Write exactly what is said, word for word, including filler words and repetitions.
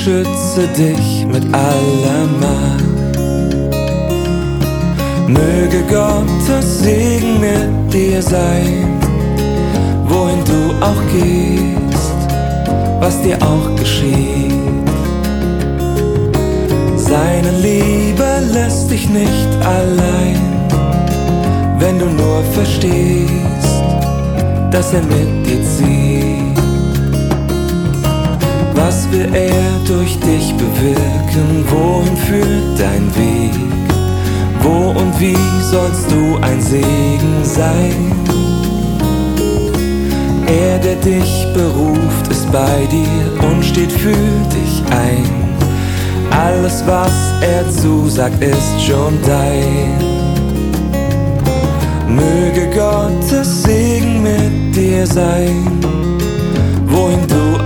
beschütze dich mit aller Macht. Möge Gottes Segen mit dir sein, wohin du auch gehst, was dir auch geschieht. Seine Liebe lässt dich nicht allein, wenn du nur verstehst, dass er mit dir zieht. Was will er durch dich bewirken? Wohin führt dein Weg? Wo und wie sollst du ein Segen sein? Er, der dich beruft, ist bei dir und steht für dich ein. Alles, was er zusagt, ist schon dein. Möge Gottes Segen mit dir sein, wohin du